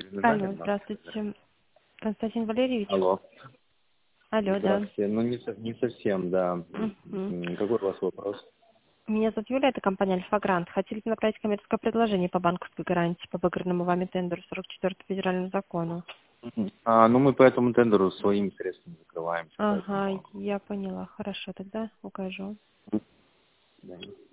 Алло, здравствуйте. Константин Валерьевич? Алло. Алло, да. Здравствуйте. Ну, не совсем, да. Мгм. Какой у вас вопрос? Меня зовут Юля, это компания Альфа-Грант. Хотели бы направить коммерческое предложение по банковской гарантии по выигранному вами тендеру 44 федеральному закону. Ну, мы по этому тендеру своими средствами закрываемся, Ага, поэтому... я поняла. Хорошо, тогда укажу. Да.